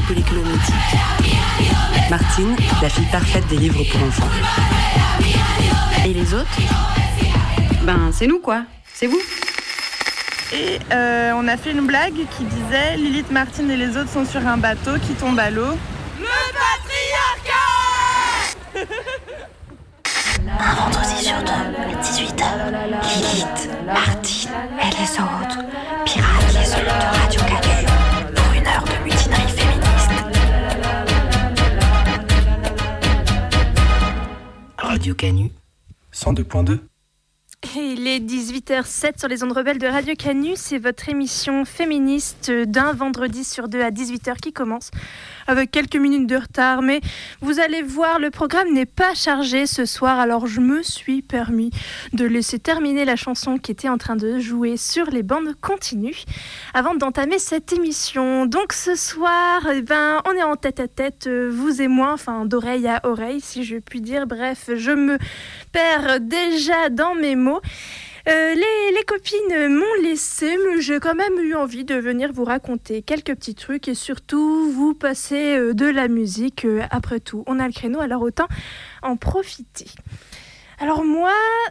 polyclonautique. Martine, la fille parfaite des livres pour enfants. Et les autres ? Ben, c'est nous quoi, c'est vous. Et on a fait une blague qui disait Lilith, Martine et les autres sont sur un bateau qui tombe à l'eau. Le patriarcat. Un vendredi sur deux, à 18h, Lilith, Martine et les autres piratent les ondes de Radio Canu pour une heure de mutinerie féministe. Radio Canu 102.2. Et il est 18h07 sur les ondes rebelles de Radio Canu. C'est votre émission féministe d'un vendredi sur deux à 18h qui commence avec quelques minutes de retard. Mais vous allez voir, le programme n'est pas chargé ce soir. Alors je me suis permis de laisser terminer la chanson qui était en train de jouer sur les bandes continues avant d'entamer cette émission. Donc ce soir, on est en tête à tête, vous et moi, enfin d'oreille à oreille si je puis dire. Bref, je me perds déjà dans mes mots. Les copines m'ont laissé, mais j'ai quand même eu envie de venir vous raconter quelques petits trucs et surtout vous passer de la musique. Après tout, on a le créneau, alors autant en profiter. Alors moi,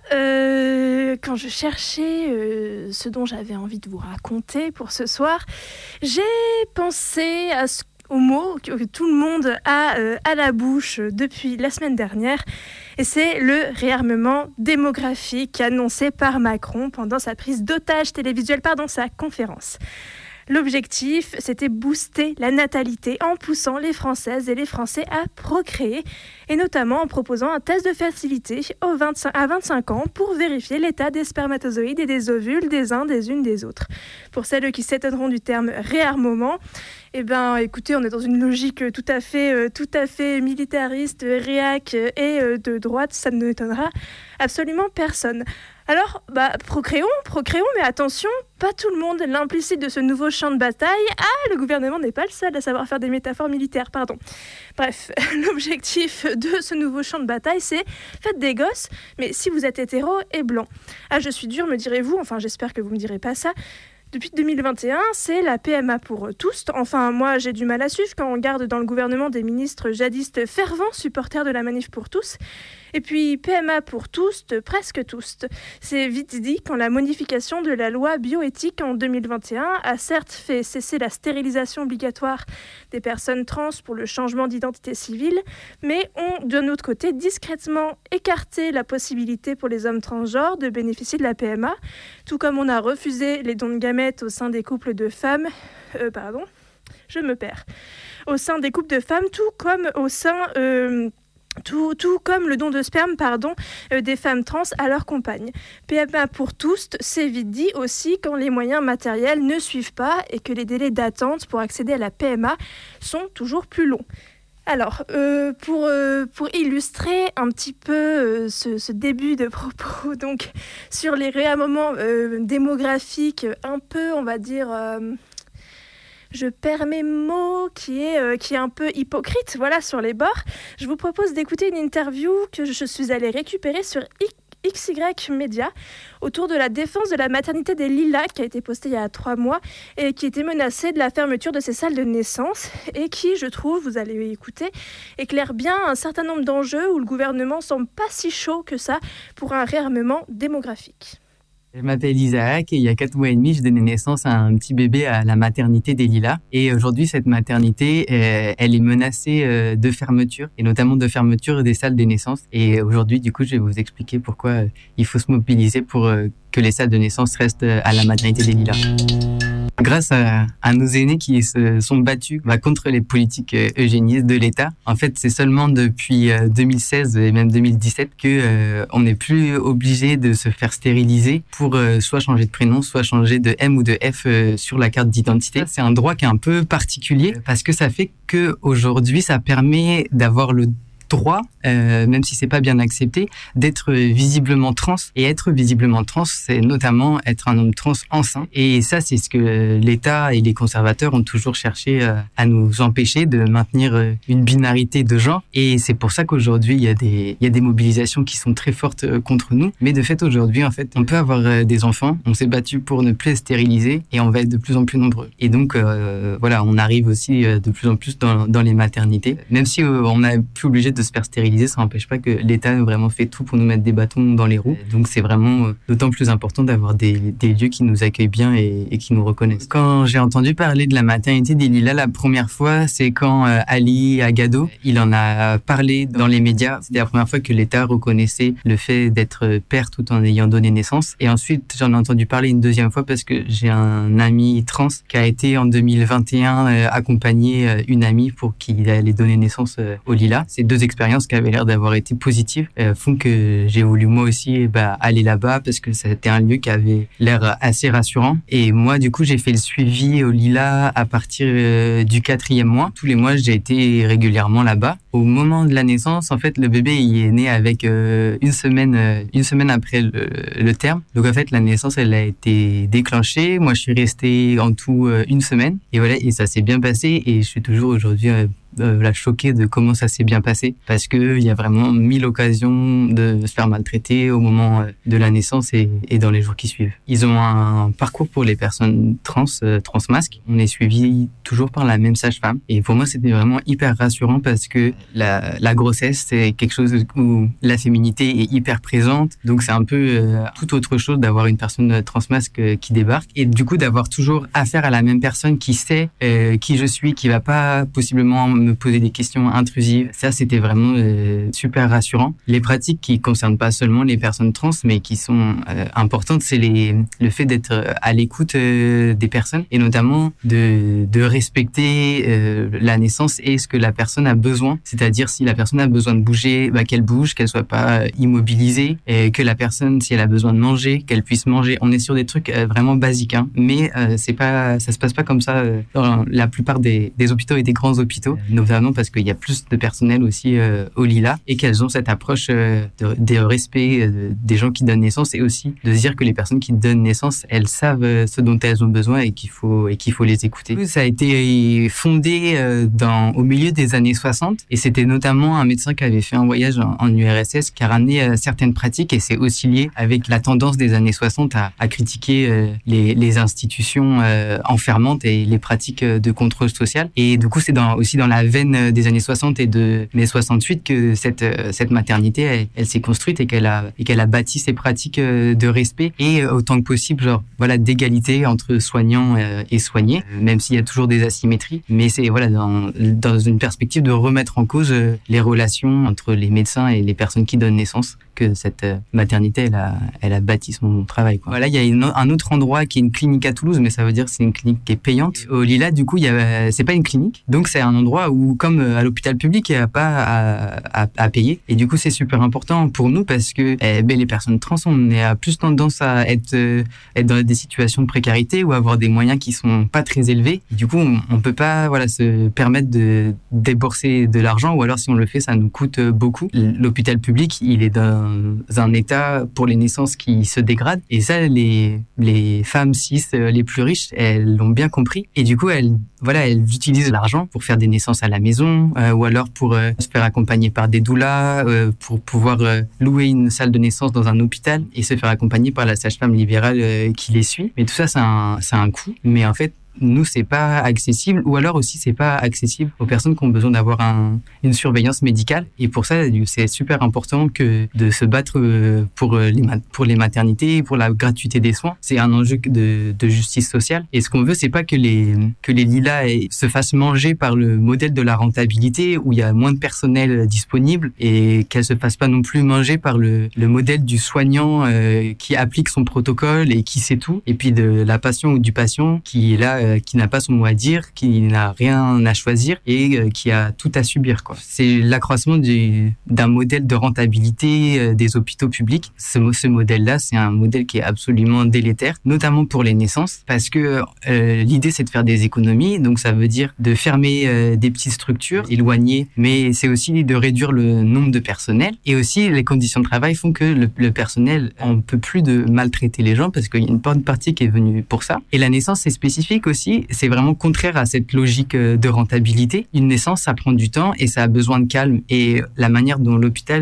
quand je cherchais ce dont j'avais envie de vous raconter pour ce soir, j'ai pensé au mot que tout le monde a à la bouche depuis la semaine dernière. Et c'est le réarmement démographique annoncé par Macron pendant sa prise d'otage télévisuelle, sa conférence. L'objectif, c'était booster la natalité en poussant les Françaises et les Français à procréer, et notamment en proposant un test de fertilité à 25 ans pour vérifier l'état des spermatozoïdes et des ovules des uns, des unes, des autres. Pour celles qui s'étonneront du terme réarmement, écoutez, on est dans une logique tout à fait militariste, réac et de droite, ça ne étonnera absolument personne. Alors, procréons, mais attention, pas tout le monde. L'implicite de ce nouveau champ de bataille, le gouvernement n'est pas le seul à savoir faire des métaphores militaires, pardon. Bref, l'objectif de ce nouveau champ de bataille, c'est faites des gosses, mais si vous êtes hétéro et blanc. Je suis dure, me direz-vous, enfin j'espère que vous me direz pas ça. Depuis 2021, c'est la PMA pour tous. Enfin, moi, j'ai du mal à suivre quand on garde dans le gouvernement des ministres jadistes fervents supporters de la manif pour tous. Et puis, PMA pour tous, presque tous. C'est vite dit quand la modification de la loi bioéthique en 2021 a certes fait cesser la stérilisation obligatoire des personnes trans pour le changement d'identité civile, mais ont, d'un autre côté, discrètement écarté la possibilité pour les hommes transgenres de bénéficier de la PMA, tout comme on a refusé les dons de gamètes au sein des couples de femmes... Au sein des couples de femmes, tout comme au sein... Tout comme le don de sperme, des femmes trans à leurs compagnes. PMA pour tous, c'est vite dit aussi quand les moyens matériels ne suivent pas et que les délais d'attente pour accéder à la PMA sont toujours plus longs. Alors, pour illustrer un petit peu ce début de propos, donc sur les réarmements démographiques, un peu, on va dire... je perds mes mots, qui est un peu hypocrite, voilà, sur les bords. Je vous propose d'écouter une interview que je suis allée récupérer sur XY Média autour de la défense de la maternité des Lilas qui a été postée il y a 3 mois et qui était menacée de la fermeture de ses salles de naissance et qui, je trouve, vous allez écouter, éclaire bien un certain nombre d'enjeux où le gouvernement semble pas si chaud que ça pour un réarmement démographique. Je m'appelle Isaac et il y a 4 mois et demi, je donnais naissance à un petit bébé à la maternité des Lilas. Et aujourd'hui, cette maternité, elle est menacée de fermeture, et notamment de fermeture des salles de naissance. Et aujourd'hui, du coup, je vais vous expliquer pourquoi il faut se mobiliser pour que les salles de naissance restent à la maternité des Lilas. Grâce à nos aînés qui se sont battus contre les politiques eugénistes de l'État. En fait, c'est seulement depuis 2016 et même 2017 que on n'est plus obligé de se faire stériliser pour soit changer de prénom, soit changer de M ou de F sur la carte d'identité. C'est un droit qui est un peu particulier parce que ça fait que aujourd'hui, ça permet d'avoir droit, même si c'est pas bien accepté, d'être visiblement trans. Et être visiblement trans, c'est notamment être un homme trans enceint. Et ça, c'est ce que l'État et les conservateurs ont toujours cherché à nous empêcher de maintenir une binarité de genre. Et c'est pour ça qu'aujourd'hui, il y a des mobilisations qui sont très fortes contre nous. Mais de fait, aujourd'hui, en fait, on peut avoir des enfants. On s'est battu pour ne plus les stériliser et on va être de plus en plus nombreux. Et donc, voilà, on arrive aussi de plus en plus dans les maternités. Même si on n'est plus obligé de se faire stériliser, ça n'empêche pas que l'État a vraiment fait tout pour nous mettre des bâtons dans les roues. Donc, c'est vraiment d'autant plus important d'avoir des lieux qui nous accueillent bien et qui nous reconnaissent. Quand j'ai entendu parler de la maternité des Lilas la première fois, c'est quand Ali Agado, il en a parlé dans les médias. C'était la première fois que l'État reconnaissait le fait d'être père tout en ayant donné naissance. Et ensuite, j'en ai entendu parler une deuxième fois parce que j'ai un ami trans qui a été en 2021 accompagner une amie pour qu'il allait donner naissance au Lilas. Ces deux expériences qui avaient l'air d'avoir été positives font que j'ai voulu moi aussi aller là-bas parce que c'était un lieu qui avait l'air assez rassurant. Et moi, du coup, j'ai fait le suivi au Lilas à partir du 4e mois. Tous les mois, j'ai été régulièrement là-bas. Au moment de la naissance, en fait, le bébé il est né avec une semaine après le terme. Donc en fait, la naissance, elle a été déclenchée. Moi, je suis resté en tout une semaine. Et voilà, et ça s'est bien passé. Et je suis toujours aujourd'hui choqué de comment ça s'est bien passé parce que il y a vraiment 1000 occasions de se faire maltraiter au moment de la naissance et dans les jours qui suivent. Ils ont un parcours pour les personnes transmasques. On est suivi toujours par la même sage-femme et pour moi c'était vraiment hyper rassurant parce que la grossesse c'est quelque chose où la féminité est hyper présente, donc c'est un peu tout autre chose d'avoir une personne transmasque qui débarque et du coup d'avoir toujours affaire à la même personne qui sait qui je suis, qui va pas possiblement me poser des questions intrusives. Ça, c'était vraiment super rassurant. Les pratiques qui concernent pas seulement les personnes trans, mais qui sont importantes, c'est le fait d'être à l'écoute des personnes et notamment de respecter la naissance et ce que la personne a besoin. C'est-à-dire, si la personne a besoin de bouger, qu'elle bouge, qu'elle soit pas immobilisée, et que la personne, si elle a besoin de manger, qu'elle puisse manger. On est sur des trucs vraiment basiques, hein. Mais ça se passe pas comme ça dans la plupart des hôpitaux et des grands hôpitaux. Notamment parce qu'il y a plus de personnel aussi au Lilas et qu'elles ont cette approche de respect des gens qui donnent naissance et aussi de se dire que les personnes qui donnent naissance, elles savent ce dont elles ont besoin et qu'il faut les écouter. Ça a été fondé au milieu des années 60 et c'était notamment un médecin qui avait fait un voyage en URSS qui a ramené certaines pratiques et c'est aussi lié avec la tendance des années 60 à critiquer les institutions enfermantes et les pratiques de contrôle social. Et du coup, c'est aussi dans la veine des années 60 et de mai 68 que cette maternité elle s'est construite et qu'elle a bâti ses pratiques de respect et autant que possible d'égalité entre soignants et soignés, même s'il y a toujours des asymétries, mais c'est dans une perspective de remettre en cause les relations entre les médecins et les personnes qui donnent naissance que cette maternité elle a bâti son travail, quoi. Voilà, il y a un autre endroit qui est une clinique à Toulouse, mais ça veut dire que c'est une clinique qui est payante. Au Lilas, du coup, c'est pas une clinique, donc c'est un endroit où, comme à l'hôpital public, il n'y a pas à payer. Et du coup, c'est super important pour nous parce que les personnes trans, on a plus tendance à être dans des situations de précarité ou avoir des moyens qui sont pas très élevés. Et du coup, on peut pas se permettre de débourser de l'argent, ou alors si on le fait, ça nous coûte beaucoup. L'hôpital public, il est dans un état pour les naissances qui se dégrade. Et ça, les femmes cis les plus riches, elles l'ont bien compris. Et du coup, elles utilisent l'argent pour faire des naissances à la maison, ou alors pour se faire accompagner par des doulas, pour pouvoir louer une salle de naissance dans un hôpital et se faire accompagner par la sage-femme libérale qui les suit. Mais tout ça, c'est un coût. Mais en fait, nous, c'est pas accessible, ou alors aussi c'est pas accessible aux personnes qui ont besoin d'avoir une surveillance médicale. Et pour ça, c'est super important de se battre pour les maternités, pour la gratuité des soins. C'est un enjeu de justice sociale. Et ce qu'on veut, c'est pas que les Lilas se fassent manger par le modèle de la rentabilité où il y a moins de personnel disponible, et qu'elles se fassent pas non plus manger par le modèle du soignant qui applique son protocole et qui sait tout, et puis de la patiente ou du patient qui est là qui n'a pas son mot à dire, qui n'a rien à choisir et qui a tout à subir, quoi. C'est l'accroissement d'un modèle de rentabilité des hôpitaux publics. Ce modèle-là, c'est un modèle qui est absolument délétère, notamment pour les naissances, parce que l'idée, c'est de faire des économies. Donc, ça veut dire de fermer des petites structures, éloignées, mais c'est aussi de réduire le nombre de personnel. Et aussi, les conditions de travail font que le personnel en peut plus de maltraiter les gens, parce qu'il y a une bonne partie qui est venue pour ça. Et la naissance, c'est spécifique aussi. C'est vraiment contraire à cette logique de rentabilité. Une naissance, ça prend du temps et ça a besoin de calme. Et la manière dont l'hôpital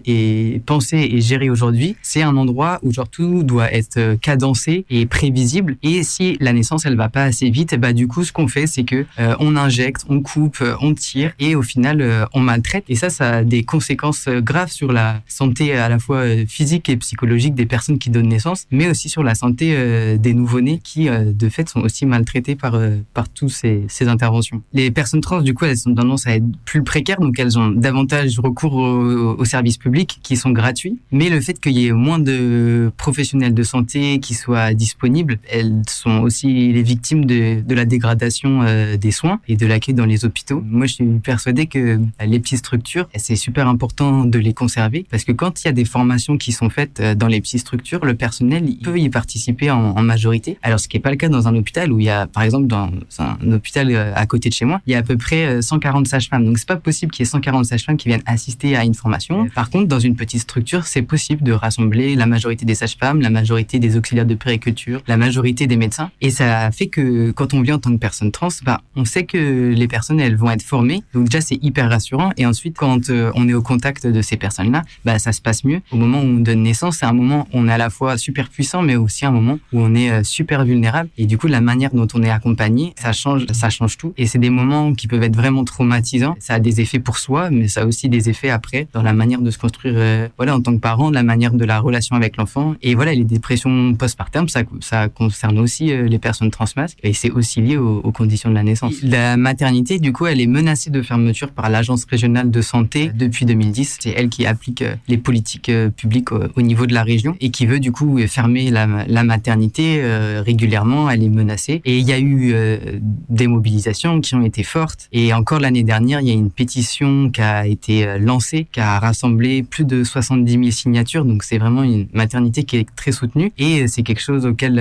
est pensé et géré aujourd'hui, c'est un endroit où genre tout doit être cadencé et prévisible. Et si la naissance, elle va pas assez vite, bah du coup, ce qu'on fait, c'est que on injecte, on coupe, on tire et au final, on maltraite. Et ça a des conséquences graves sur la santé à la fois physique et psychologique des personnes qui donnent naissance, mais aussi sur la santé des nouveau-nés qui, de fait, sont aussi maltraités par tous ces interventions. Les personnes trans, du coup, elles ont tendance à être plus précaires, donc elles ont davantage recours aux services publics qui sont gratuits. Mais le fait qu'il y ait moins de professionnels de santé qui soient disponibles, elles sont aussi les victimes de la dégradation des soins et de l'accueil dans les hôpitaux. Moi, je suis persuadée que les petites structures, c'est super important de les conserver parce que quand il y a des formations qui sont faites dans les petites structures, le personnel il peut y participer en majorité. Alors, ce qui n'est pas le cas dans un hôpital où il y a, par exemple, dans un hôpital à côté de chez moi, il y a à peu près 140 sages-femmes. Donc, c'est pas possible qu'il y ait 140 sages-femmes qui viennent assister à une formation. Par contre, dans une petite structure, c'est possible de rassembler la majorité des sages-femmes, la majorité des auxiliaires de puériculture, la majorité des médecins. Et ça fait que quand on vient en tant que personne trans, on sait que les personnes, elles vont être formées. Donc déjà, c'est hyper rassurant. Et ensuite, quand on est au contact de ces personnes-là, ça se passe mieux. Au moment où on donne naissance, c'est un moment où on est à la fois super puissant, mais aussi un moment où on est super vulnérable. Et du coup, la manière dont on est accompagné, ça change tout. Et c'est des moments qui peuvent être vraiment traumatisants. Ça a des effets pour soi, mais ça a aussi des effets après dans la manière de se construire en tant que parent, la manière de la relation avec l'enfant. Et voilà, les dépressions postpartum, ça concerne aussi les personnes transmasques et c'est aussi lié aux conditions de la naissance. La maternité, du coup, elle est menacée de fermeture par l'Agence régionale de santé depuis 2010. C'est elle qui applique les politiques publiques au niveau de la région et qui veut du coup fermer la maternité régulièrement. Elle est menacée et il y a eu des mobilisations qui ont été fortes. Et encore l'année dernière, il y a une pétition qui a été lancée, qui a rassemblé plus de 70 000 signatures. Donc c'est vraiment une maternité qui est très soutenue et c'est quelque chose auquel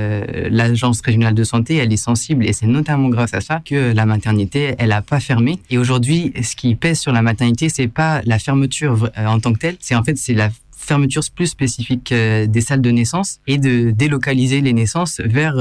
l'Agence régionale de santé, elle est sensible et c'est notamment grâce à ça que la maternité, elle a pas fermé. Et aujourd'hui, ce qui pèse sur la maternité, c'est pas la fermeture en tant que telle, c'est la fermeture plus spécifique des salles de naissance et de délocaliser les naissances vers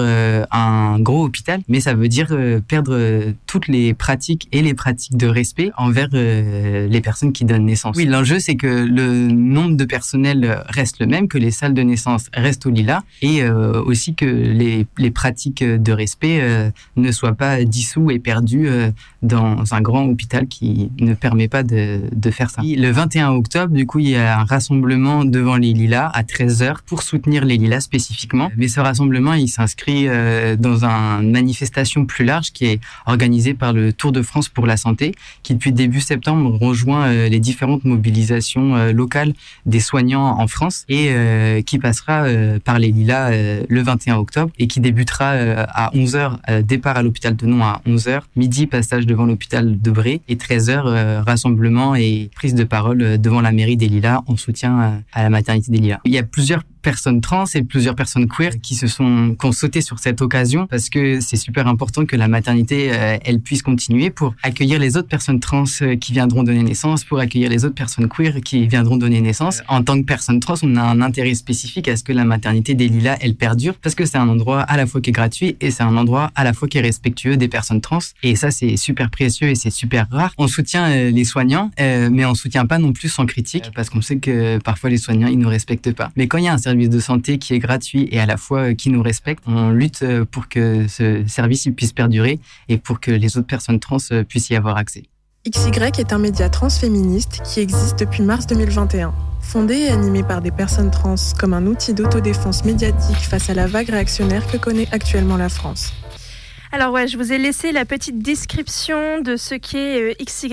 un gros hôpital. Mais ça veut dire perdre toutes les pratiques et les pratiques de respect envers les personnes qui donnent naissance. Oui, l'enjeu, c'est que le nombre de personnel reste le même, que les salles de naissance restent au lilas et aussi que les pratiques de respect ne soient pas dissous et perdus dans un grand hôpital qui ne permet pas de faire ça. Le 21 octobre, du coup, il y a un rassemblement devant les Lilas à 13h pour soutenir les Lilas spécifiquement. Mais ce rassemblement, il s'inscrit dans une manifestation plus large qui est organisée par le Tour de France pour la santé, qui depuis début septembre rejoint les différentes mobilisations locales des soignants en France et qui passera par les Lilas le 21 octobre et qui débutera à 11h, départ à l'hôpital de Nohant à 11h, midi passage devant l'hôpital de Bray et 13h rassemblement et prise de parole devant la mairie des Lilas en soutien à la maternité des Lilas. Il y a plusieurs personnes trans et plusieurs personnes queer qui ont sauté sur cette occasion parce que c'est super important que la maternité elle puisse continuer pour accueillir les autres personnes trans qui viendront donner naissance, pour accueillir les autres personnes queer qui viendront donner naissance. En tant que personne trans, on a un intérêt spécifique à ce que la maternité des Lilas elle perdure parce que c'est un endroit à la fois qui est gratuit et c'est un endroit à la fois qui est respectueux des personnes trans et ça c'est super précieux et c'est super rare. On soutient les soignants mais on soutient pas non plus sans critique parce qu'on sait que parfois les soignants ils nous respectent pas. Mais quand il y a un service de santé qui est gratuit et à la fois qui nous respecte, on lutte pour que ce service puisse perdurer et pour que les autres personnes trans puissent y avoir accès. XY est un média transféministe qui existe depuis mars 2021. Fondé et animé par des personnes trans comme un outil d'autodéfense médiatique face à la vague réactionnaire que connaît actuellement la France. Alors ouais, je vous ai laissé la petite description de ce qu'est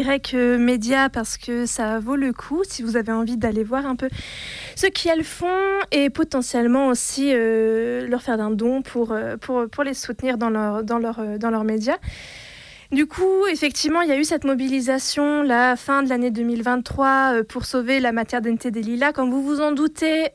XY Média parce que ça vaut le coup si vous avez envie d'aller voir un peu ce qu'elles font et potentiellement aussi leur faire un don pour les soutenir dans leurs médias. Du coup, effectivement, il y a eu cette mobilisation la fin de l'année 2023 pour sauver la maternité des Lilas. Comme vous vous en doutez,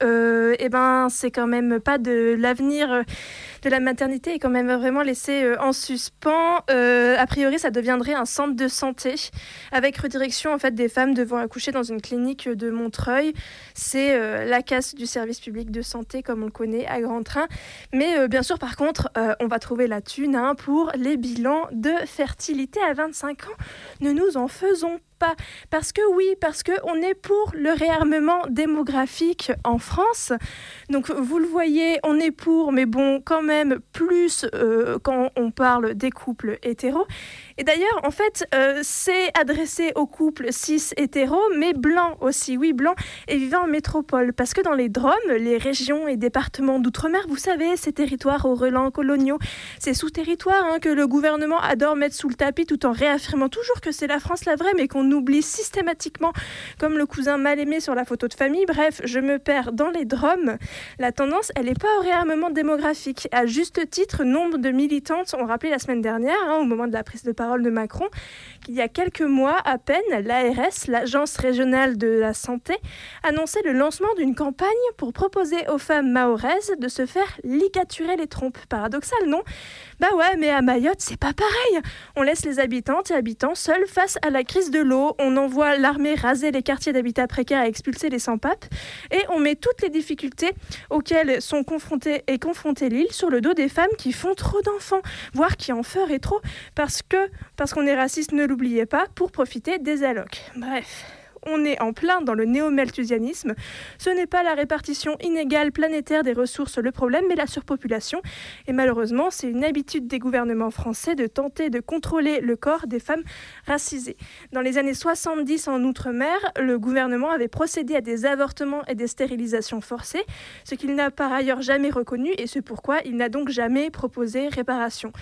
c'est quand même pas de l'avenir de la maternité est quand même vraiment laissé en suspens. A priori, ça deviendrait un centre de santé avec redirection en fait des femmes devant accoucher dans une clinique de Montreuil. C'est la casse du service public de santé comme on le connaît à grand train. Mais bien sûr, par contre, on va trouver la thune pour les bilans de fertilité à 25 ans. Ne nous en faisons pas. Parce qu'on est pour le réarmement démographique en France. Donc, vous le voyez, on est pour, mais bon, quand même plus quand on parle des couples hétéros. Et d'ailleurs, en fait, c'est adressé aux couples cis-hétéros, mais blancs aussi, oui, blancs, et vivant en métropole. Parce que dans les DROM, les régions et départements d'outre-mer, vous savez, ces territoires aux relents coloniaux, ces sous-territoires que le gouvernement adore mettre sous le tapis tout en réaffirmant toujours que c'est la France la vraie, mais qu'on oublie systématiquement, comme le cousin mal aimé sur la photo de famille. Bref, je me perds dans les DROM. La tendance, elle n'est pas au réarmement démographique. À juste titre, nombre de militantes ont rappelé la semaine dernière, au moment de la prise de parole de Macron, qu'il y a quelques mois à peine, l'ARS, l'Agence régionale de la santé, annonçait le lancement d'une campagne pour proposer aux femmes mahoraises de se faire ligaturer les trompes. Paradoxal, non ? Bah ouais, mais à Mayotte, c'est pas pareil. On laisse les habitantes et habitants seuls face à la crise de l'eau. On envoie l'armée raser les quartiers d'habitat précaires et expulser les sans-papes. Et on met toutes les difficultés auxquelles sont confrontées l'île sur le dos des femmes qui font trop d'enfants, voire qui en feraient trop, parce qu'on est raciste, ne l'oubliez pas, pour profiter des allocs. Bref. On est en plein dans le néo-malthusianisme. Ce n'est pas la répartition inégale planétaire des ressources le problème, mais la surpopulation. Et malheureusement, c'est une habitude des gouvernements français de tenter de contrôler le corps des femmes racisées. Dans les années 70 en Outre-mer, le gouvernement avait procédé à des avortements et des stérilisations forcées, ce qu'il n'a par ailleurs jamais reconnu et c'est pourquoi il n'a donc jamais proposé réparation.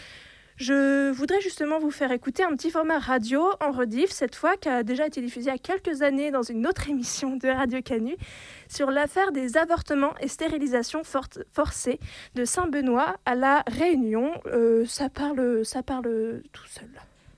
Je voudrais justement vous faire écouter un petit format radio en rediff, cette fois, qui a déjà été diffusé il y a quelques années dans une autre émission de Radio Canu, sur l'affaire des avortements et stérilisations forcées de Saint-Benoît à La Réunion. Ça parle tout seul.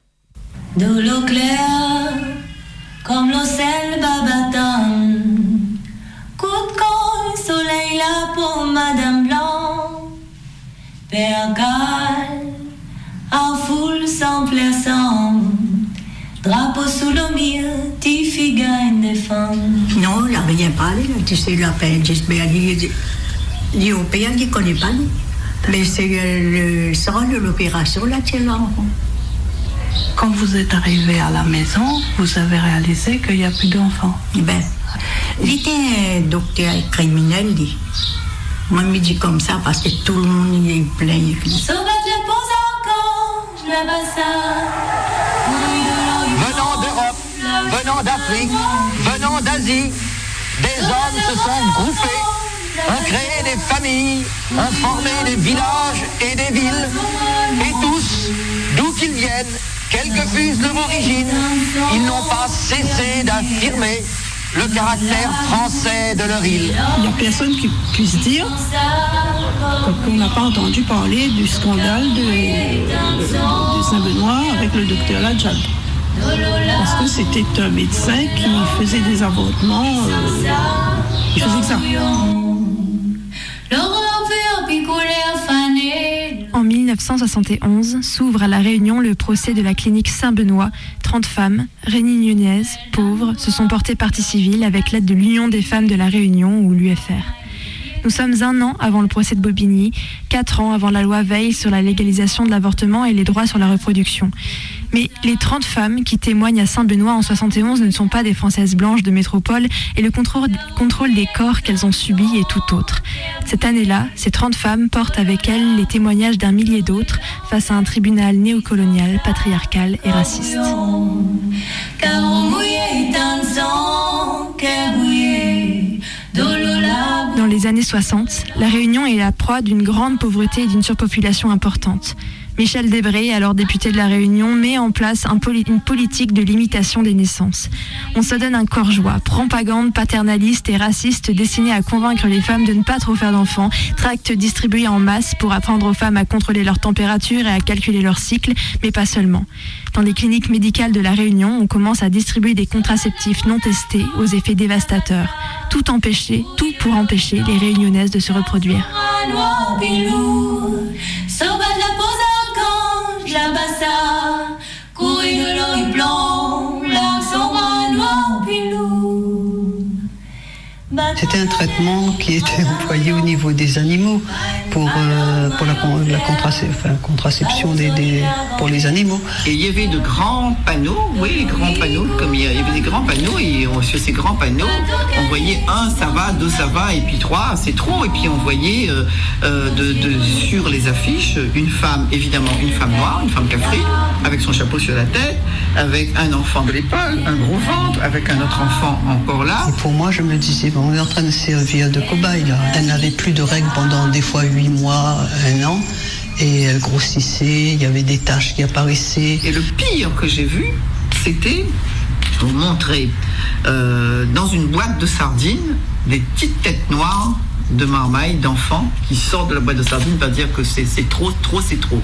De l'eau claire, comme l'ocelle babatane, coup de coin, soleil là pour Madame Blanc, Père Cal. En foule sans plaisant, drapeau sous le mur, tu figures des femmes. Non, il n'a rien parlé, là. Tu sais, l'appendix, l'Européen, il ne connaît pas, nous. Mais c'est le sort de l'opération, là, tu es là. Quand vous êtes arrivé à la maison, vous avez réalisé qu'il n'y a plus d'enfants. Il était un docteur criminel, dit. Moi, il me dit comme ça parce que tout le monde est plein. Venant d'Europe, venant d'Afrique, venant d'Asie, des hommes se sont groupés, ont créé des familles, ont formé des villages et des villes, et tous, d'où qu'ils viennent, quelle que fût leur origine, ils n'ont pas cessé d'affirmer le caractère français de leur île. Il n'y a personne qui puisse dire qu'on n'a pas entendu parler du scandale de Saint-Benoît avec le docteur Ladjad. Parce que c'était un médecin qui faisait des avortements. Il faisait que ça. En 1971, s'ouvre à La Réunion le procès de la clinique Saint-Benoît. 30 femmes, réunionnaises, pauvres, se sont portées partie civile avec l'aide de l'Union des femmes de La Réunion ou l'UFR. Nous sommes 1 an avant le procès de Bobigny, 4 ans avant la loi Veil sur la légalisation de l'avortement et les droits sur la reproduction. Mais les 30 femmes qui témoignent à Saint-Benoît en 71 ne sont pas des Françaises blanches de métropole et le contrôle des corps qu'elles ont subi est tout autre. Cette année-là, ces 30 femmes portent avec elles les témoignages d'un millier d'autres face à un tribunal néocolonial, patriarcal et raciste. Dans les années 60, La Réunion est la proie d'une grande pauvreté et d'une surpopulation importante. Michel Debré, alors député de La Réunion, met en place une politique de limitation des naissances. On se donne un corps joie, propagande paternaliste et raciste destinée à convaincre les femmes de ne pas trop faire d'enfants, tracts distribués en masse pour apprendre aux femmes à contrôler leur température et à calculer leur cycle, mais pas seulement. Dans les cliniques médicales de La Réunion, on commence à distribuer des contraceptifs non testés aux effets dévastateurs. Tout pour empêcher les réunionnaises de se reproduire. C'était un traitement qui était employé au niveau des animaux pour la contraception pour les animaux. Et il y avait de grands panneaux, comme il y avait des grands panneaux, et sur ces grands panneaux, on voyait 1, ça va, 2, ça va, et puis 3, c'est trop, et puis on voyait sur les affiches une femme noire, une femme cafrine, avec son chapeau sur la tête, avec un enfant de l'épaule, un gros ventre, avec un autre enfant encore là. Et pour moi, je me disais, on est en train de servir de cobaye là. Elle n'avait plus de règles pendant des fois 8 mois, 1 an, et elle grossissait, il y avait des taches qui apparaissaient. Et le pire que j'ai vu, c'était, je vous montrer, dans une boîte de sardines, des petites têtes noires de marmaille, d'enfants qui sortent de la boîte de sardines, pour dire que c'est trop, c'est trop.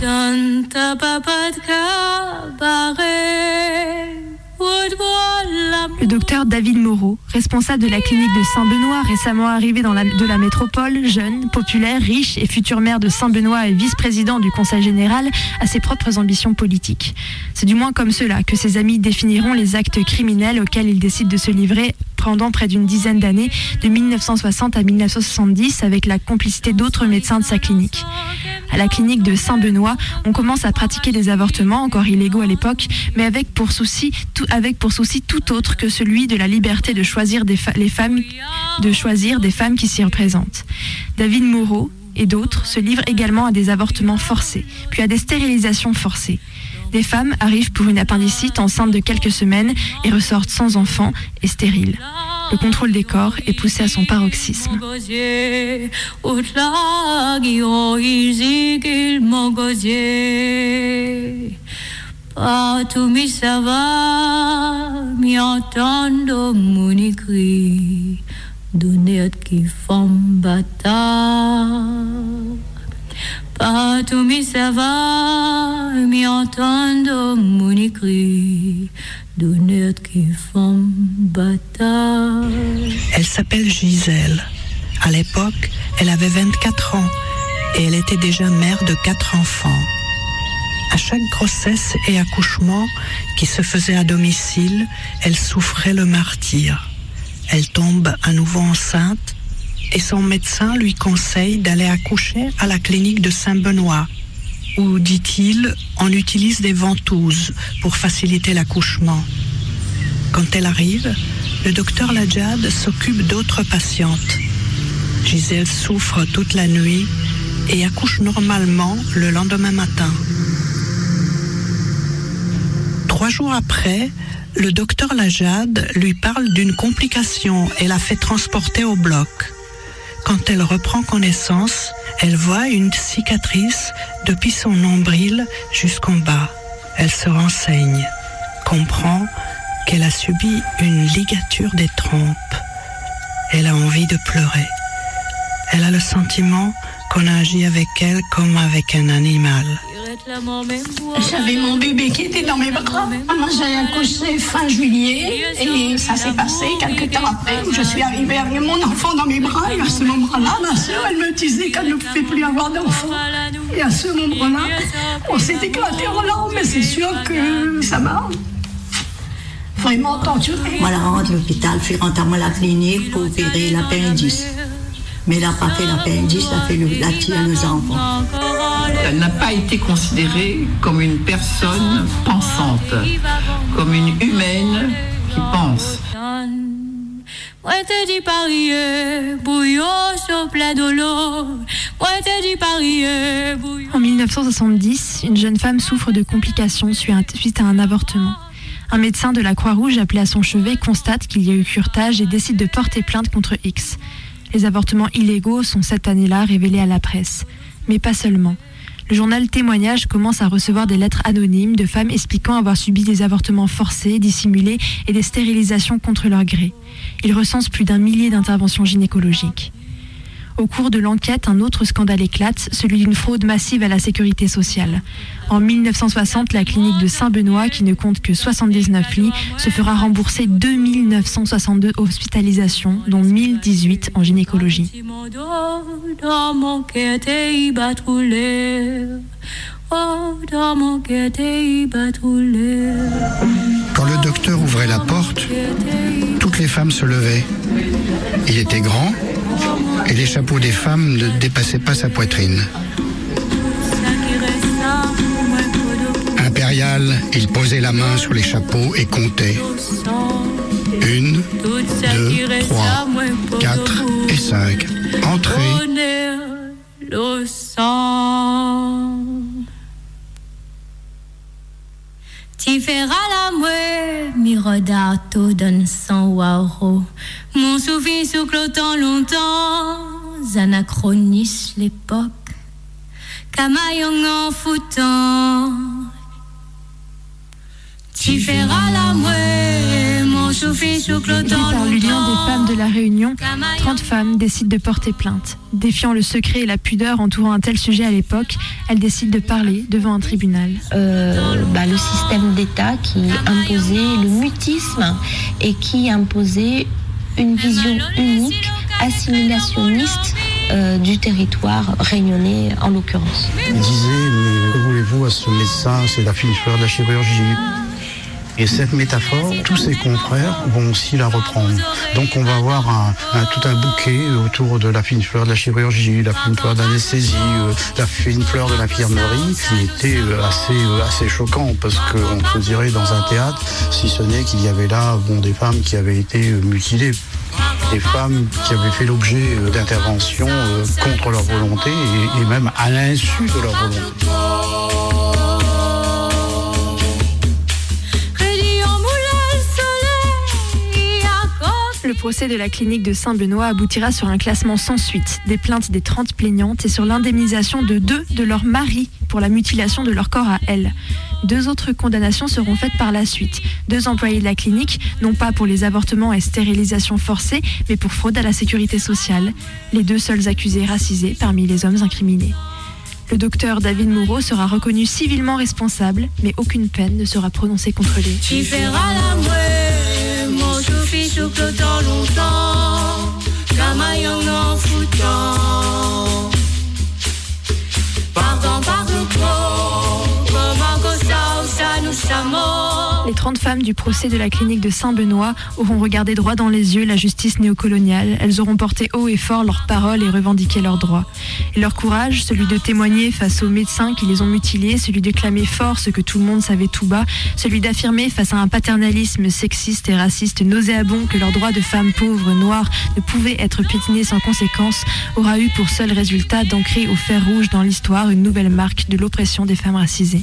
Le docteur David Moreau, responsable de la clinique de Saint-Benoît, récemment arrivé de la métropole, jeune, populaire, riche et futur maire de Saint-Benoît et vice-président du Conseil général, a ses propres ambitions politiques. C'est du moins comme cela que ses amis définiront les actes criminels auxquels il décide de se livrer pendant près d'une dizaine d'années, de 1960 à 1970, avec la complicité d'autres médecins de sa clinique. À la clinique de Saint-Benoît, on commence à pratiquer des avortements, encore illégaux à l'époque, mais avec pour souci tout autre que celui de la liberté de choisir des femmes qui s'y représentent. David Moreau et d'autres se livrent également à des avortements forcés, puis à des stérilisations forcées. Des femmes arrivent pour une appendicite enceinte de quelques semaines et ressortent sans enfant et stériles. Le contrôle des corps est poussé à son paroxysme. Elle s'appelle Gisèle. À l'époque, elle avait 24 ans et elle était déjà mère de 4 enfants. À chaque grossesse et accouchement qui se faisait à domicile, elle souffrait le martyre. Elle tombe à nouveau enceinte et son médecin lui conseille d'aller accoucher à la clinique de Saint-Benoît, où, dit-il, on utilise des ventouses pour faciliter l'accouchement. Quand elle arrive, le docteur Lajad s'occupe d'autres patientes. Gisèle souffre toute la nuit et accouche normalement le lendemain matin. 3 jours après, le docteur Lajad lui parle d'une complication et la fait transporter au bloc. Quand elle reprend connaissance, elle voit une cicatrice depuis son nombril jusqu'en bas. Elle se renseigne, comprend qu'elle a subi une ligature des trompes. Elle a envie de pleurer. Elle a le sentiment qu'on a agi avec elle comme avec un animal. J'avais mon bébé qui était dans mes bras. Moi, j'ai accouché fin juillet et ça s'est passé quelques temps après où je suis arrivée avec mon enfant dans mes bras. Et à ce moment-là, ma soeur, elle me disait qu'elle ne pouvait plus avoir d'enfant. Et à ce moment-là, on s'est éclaté en larmes, mais c'est sûr que ça m'a vraiment torturée. Moi, elle rentre à l'hôpital, je rentre à la clinique pour opérer l'appendice. Mais elle n'a pas fait l'appendice, elle a fait la tire aux enfants. Elle n'a pas été considérée comme une personne pensante, comme une humaine qui pense. En 1970, une jeune femme souffre de complications suite à un avortement. Un médecin de la Croix-Rouge appelé à son chevet constate qu'il y a eu curetage et décide de porter plainte contre X. Les avortements illégaux sont cette année-là révélés à la presse. Mais pas seulement. Le journal Témoignages commence à recevoir des lettres anonymes de femmes expliquant avoir subi des avortements forcés, dissimulés et des stérilisations contre leur gré. Il recense plus d'1 millier d'interventions gynécologiques. Au cours de l'enquête, un autre scandale éclate, celui d'une fraude massive à la sécurité sociale. En 1960, la clinique de Saint-Benoît, qui ne compte que 79 lits, se fera rembourser 2962 hospitalisations, dont 1018 en gynécologie. Quand le docteur ouvrait la porte, toutes les femmes se levaient. Il était grand et les chapeaux des femmes ne dépassaient pas sa poitrine. Impérial, il posait la main sur les chapeaux et comptait. 1, 2, 3, 4 et 5. Entrez. Ti feras la mouée, mi rodato donne sans waro. Mon souffle souclotant longtemps, anachronise l'époque. Camaillon en foutant. Ti feras la mouée, mon souffle souclotant longtemps. Par l'Union des femmes de la Réunion, 30 femmes décident de porter plainte. Défiant le secret et la pudeur entourant un tel sujet à l'époque, elles décident de parler devant un tribunal. Le système d'État qui imposait le mutisme et qui imposait une vision unique, assimilationniste du territoire réunionnais en l'occurrence. Il disait, mais que voulez-vous à ce médecin, c'est la fine fleur de la chirurgie. Et cette métaphore, tous ses confrères vont aussi la reprendre. Donc on va avoir tout un bouquet autour de la fine fleur de la chirurgie, la fine fleur d'anesthésie, la fine fleur de l'infirmerie, qui était assez choquant parce qu'on se dirait dans un théâtre, si ce n'est qu'il y avait là des femmes qui avaient été mutilées. Des femmes qui avaient fait l'objet d'interventions contre leur volonté et même à l'insu de leur volonté. Le procès de la clinique de Saint-Benoît aboutira sur un classement sans suite, des plaintes des 30 plaignantes et sur l'indemnisation de 2 de leurs maris pour la mutilation de leur corps à elles. 2 autres condamnations seront faites par la suite. 2 employés de la clinique, non pas pour les avortements et stérilisations forcées, mais pour fraude à la sécurité sociale. Les 2 seuls accusés racisés parmi les hommes incriminés. Le docteur David Moreau sera reconnu civilement responsable, mais aucune peine ne sera prononcée contre lui. Tu feras la mouée, mon choufi souclotant longtemps, camaillon en foutant. Pardon, pardon, comment que ça nous chamons. Les 30 femmes du procès de la clinique de Saint-Benoît auront regardé droit dans les yeux la justice néocoloniale. Elles auront porté haut et fort leurs paroles et revendiqué leurs droits. Et leur courage, celui de témoigner face aux médecins qui les ont mutilés, celui de clamer fort ce que tout le monde savait tout bas, celui d'affirmer face à un paternalisme sexiste et raciste nauséabond que leurs droits de femmes pauvres, noires, ne pouvaient être piétinés sans conséquence, aura eu pour seul résultat d'ancrer au fer rouge dans l'histoire une nouvelle marque de l'oppression des femmes racisées.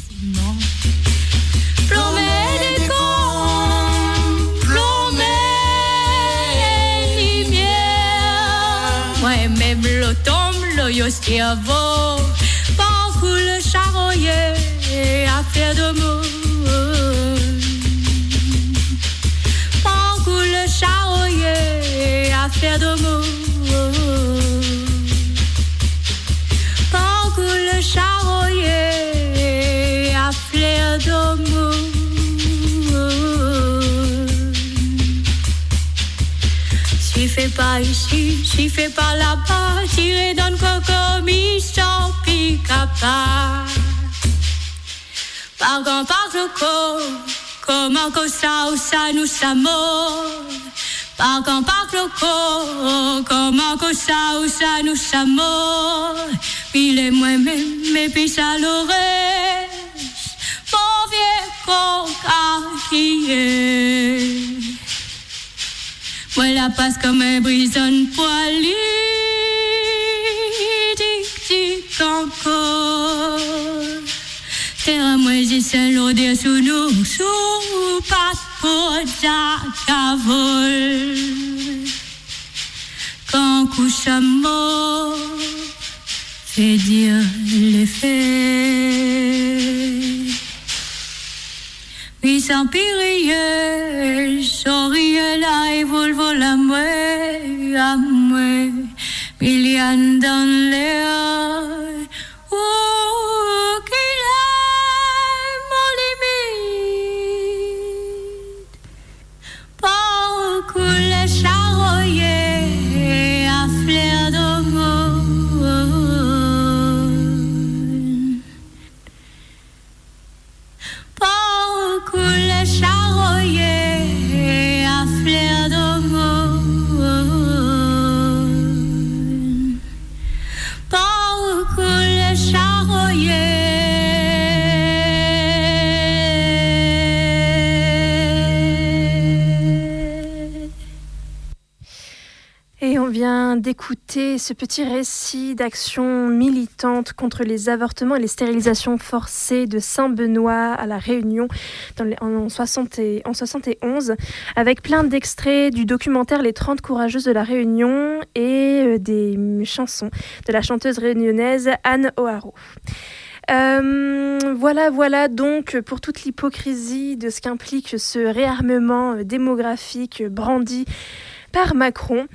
Même le tombe, le cerveau, parcours le charroyer, affaire de mots. Parcours le charroyer, affaire de mots. Parcours le charroyer, affaire de mots. Si fait pas ici, si fait pas là-bas, tiré dans le coco, mi-champ, pique-à-pas. Pardon, pardon, comment que ça nous s'amour. Pardon, pardon, comment que ça nous s'amour. Puis les moi-même, et puis ça l'aurait. Mon vieux coca qui est. Moi la passe comme un brison poilu, tic-tic encore. Terre moi j'ai seul l'odeur sous nous, sous pas pour Jacques-Avol. Quand couche à mort, fait dire les faits. Oui, sans pirier, sourire là et volvo la à moi, million dans l'air. Oh, qu'il est mon limite. Pour les charroyer à flair d'aumône. Pour les charroyer à flair d'aumône. Pour les charroyer. Et on vient d'écouter ce petit récit d'action militante contre les avortements et les stérilisations forcées de Saint-Benoît à La Réunion en 71, avec plein d'extraits du documentaire Les 30 courageuses de La Réunion et des chansons de la chanteuse réunionnaise Anne O'Haraud. Voilà donc pour toute l'hypocrisie de ce qu'implique ce réarmement démographique brandi par Macron.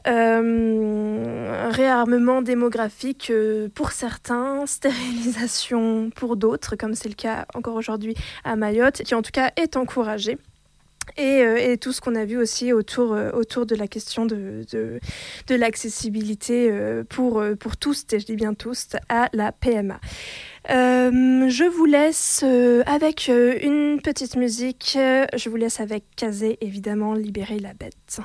Réarmement démographique pour certains, stérilisation pour d'autres, comme c'est le cas encore aujourd'hui à Mayotte, qui en tout cas est encouragé. Et tout ce qu'on a vu aussi autour de la question de l'accessibilité pour tous, et je dis bien tous, à la PMA. Je vous laisse avec une petite musique. Je vous laisse avec Kazé, évidemment, Libérer la bête.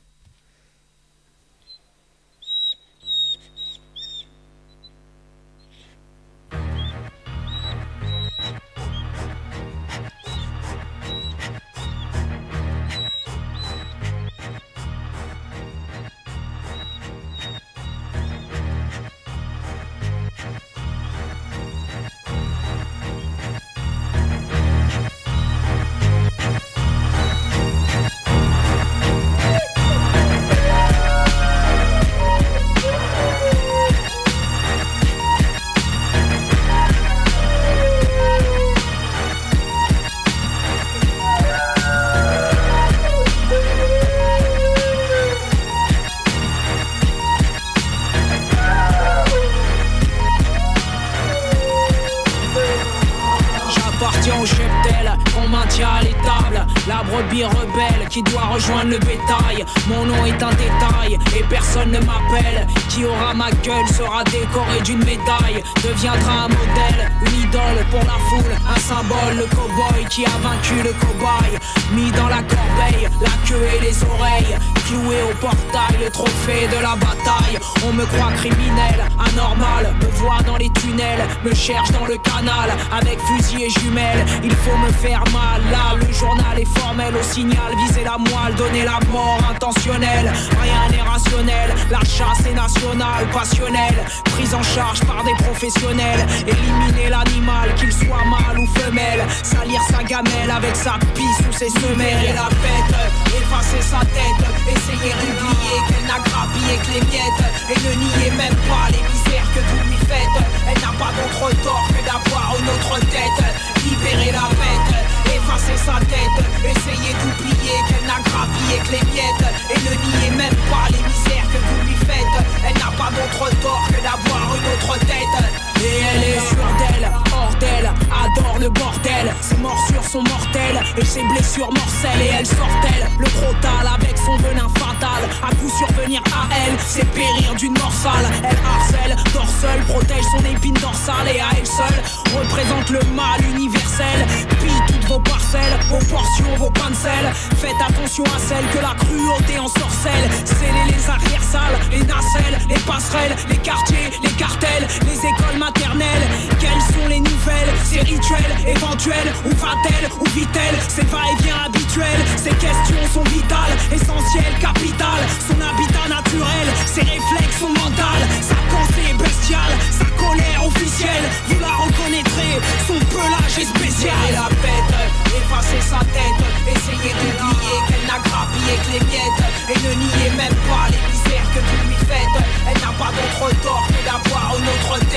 La brebis rebelle qui doit rejoindre le bétail. Mon nom est un détail et personne ne m'appelle. Qui aura ma gueule sera décoré d'une médaille. Deviendra un modèle, une idole pour la foule. Un symbole, le cow-boy qui a vaincu le cow-boy. Mis dans la corbeille, la queue et les oreilles. Cloué au portail, le trophée de la bataille. On me croit criminel, anormal. Me voit dans les tunnels, me cherche dans le canal. Avec fusil et jumelles, il faut me faire mal. Là, le journal est formel, au signal, viser la moelle, donner la mort intentionnelle. Rien n'est rationnel, la chasse est nationale, passionnelle. Prise en charge par des professionnels. Éliminer l'animal, qu'il soit mâle ou femelle. Salir sa gamelle avec sa pisse ou ses semelles. Et la bête, effacer sa tête. Essayer d'oublier qu'elle n'a grappillé que les miettes. Et ne nier même pas les misères que vous lui faites. Elle n'a pas d'autre tort que d'avoir une autre tête. Libérer la bête, effacer sa tête. Essayer d'oublier qu'elle n'a grappillé que les miettes. Et ne nier même pas les misères que vous lui faites. Elle n'a pas d'autre tort que d'avoir une autre tête. Et elle est sûre d'elle, hors d'elle, adore le bordel. Ses morsures sont mortelles et ses blessures morcelles. Et elle sortelle le crotal avec son venin fatal. À coup survenir à elle, c'est périr d'une mort sale. Elle harcèle, dort seule, protège son épine dorsale. Et à elle seule, représente le mal universel. Pille toutes vos parcelles, vos portions, vos pains de sel. Faites attention à celle que la cruauté ensorcelle. Scellez les arrière-salles, les nacelles, les passerelles, les quartiers, les cartels, les écoles maternelles. Quelles sont les nouvelles, ces rituels éventuels? Où va-t-elle, où vit-elle? Ces va-et-vient habituels. Ces questions sont vitales, essentielles, capitales. Son habitat naturel, ses réflexes sont mentales. Sa pensée est bestiale, sa colère officielle. Vous la reconnaîtrez, son pelage est spécial. Et la bête, effacer sa tête. Essayez d'oublier qu'elle n'a grappillé que les miettes. Et ne niez même pas les misères que vous lui faites. Elle n'a pas d'autre tort que d'avoir une autre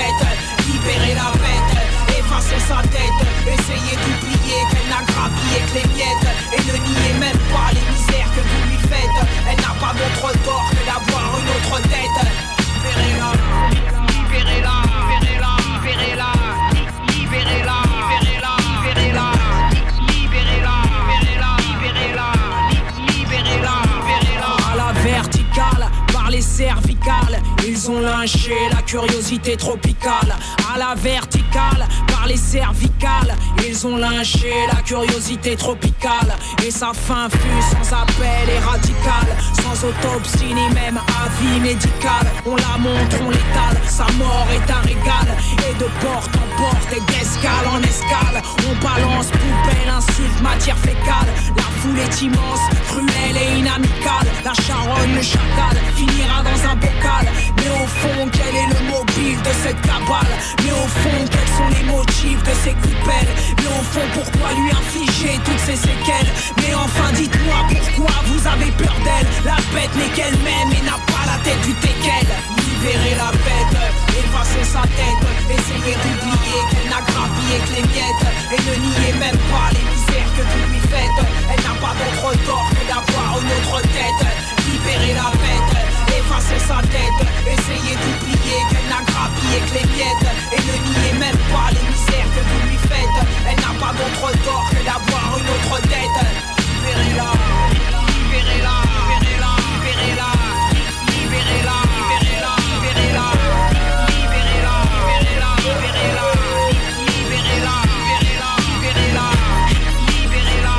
que les miettes. Et ne niez même pas les misères que vous lui faites. Elle n'a pas d'autre tort que d'avoir une autre tête. Libérez-la, libérez-la, libérez-la, libérez-la, libérez-la, libérez-la, libérez-la, libérez-la, libérez-la, libérez-la, libérez-la. À la verticale, par les cervicales, ils ont lynché la curiosité tropicale. À la verticale, par les cervicales, ils ont lynché la curiosité tropicale. Et sa fin fut sans appel et radicale, sans autopsie ni même avis médical. On la montre, on l'étale, sa mort est un régal. Et de porte en porte et d'escale en escale, on balance poubelle, insulte, matière fécale. La foule est immense, cruelle et inamicale. La charogne, le chacal, finira dans un bocal. Mais au fond, quel est le mobile de cette cabale? Mais au fond, quels sont les motifs de ces coupelles? Mais au fond, pourquoi lui infliger toutes ces séquelles? Mais enfin, dites-moi pourquoi vous avez peur d'elle? La bête n'est qu'elle-même et n'a pas la tête du teckel. Libérez la bête, effacez sa tête. Essayez d'oublier qu'elle n'a grappillé que les miettes. Et ne niez même pas les misères que vous lui faites. Elle n'a pas d'autre tort que d'avoir une autre tête. Libérez la bête, effacez sa tête. Essayez d'oublier qu'elle n'a grappillé que les miettes. Et ne niez même pas les misères que vous lui faites. Elle n'a pas d'autre tort que d'avoir une autre tête. Libérez-la, libérez-la, libérez-la, libérez-la, libérez-la, libérez-la, libérez-la, libérez-la, libérez-la, libérez-la, libérez-la, libérez-la, libérez-la, libérez-la,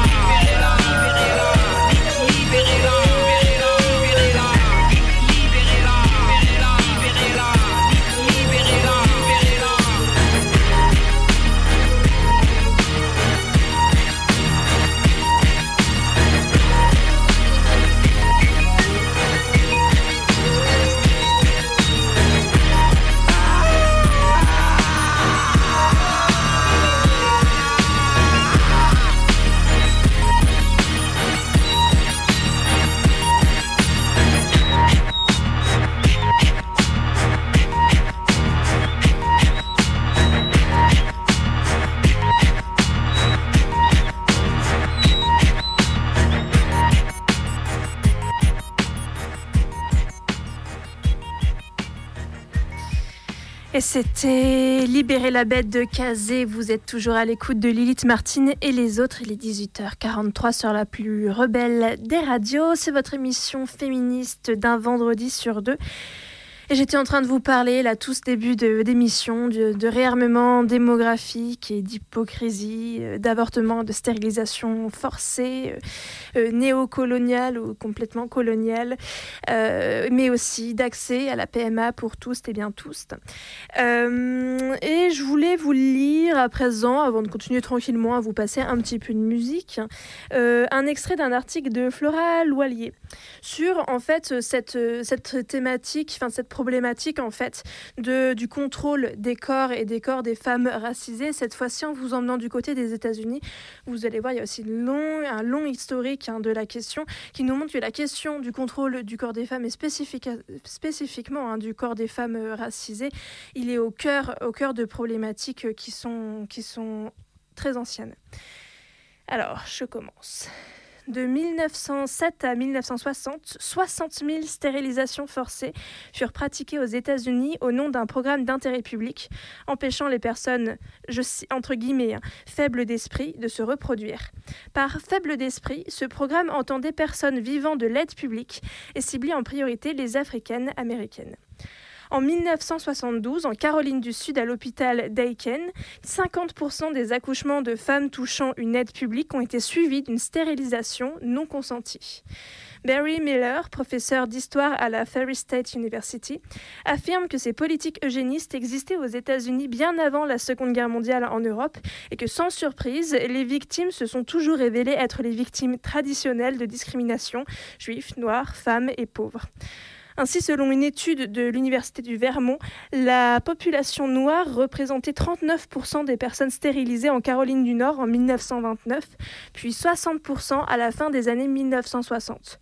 libérez-la, Et c'était Libérer la bête de Kazé. Vous êtes toujours à l'écoute de Lilith Martine et les autres. Il est 18h43 sur la plus rebelle des radios. C'est votre émission féministe d'un vendredi sur deux. Et j'étais en train de vous parler, là, tout ce début d'émission, de réarmement démographique et d'hypocrisie, d'avortement, de stérilisation forcée, néocoloniale ou complètement coloniale, mais aussi d'accès à la PMA pour tous et bien tous. Et je voulais vous lire à présent, avant de continuer tranquillement à vous passer un petit peu de musique, un extrait d'un article de Flora Loilier sur, en fait, cette thématique, enfin, cette problématique en fait du contrôle des corps et des corps des femmes racisées. Cette fois-ci, en vous emmenant du côté des États-Unis, vous allez voir, il y a aussi un long historique de la question qui nous montre que la question du contrôle du corps des femmes et spécifiquement du corps des femmes racisées, il est au cœur de problématiques qui sont très anciennes. Alors, je commence. De 1907 à 1960, 60 000 stérilisations forcées furent pratiquées aux États-Unis au nom d'un programme d'intérêt public, empêchant les personnes, entre guillemets, faibles d'esprit, de se reproduire. Par faibles d'esprit, ce programme entendait personnes vivant de l'aide publique et ciblait en priorité les Africaines américaines. En 1972, en Caroline du Sud, à l'hôpital d'Aiken, 50% des accouchements de femmes touchant une aide publique ont été suivis d'une stérilisation non consentie. Barry Miller, professeur d'histoire à la Ferry State University, affirme que ces politiques eugénistes existaient aux États-Unis bien avant la Seconde Guerre mondiale en Europe et que, sans surprise, les victimes se sont toujours révélées être les victimes traditionnelles de discrimination, juifs, noirs, femmes et pauvres. Ainsi, selon une étude de l'Université du Vermont, la population noire représentait 39% des personnes stérilisées en Caroline du Nord en 1929, puis 60% à la fin des années 1960.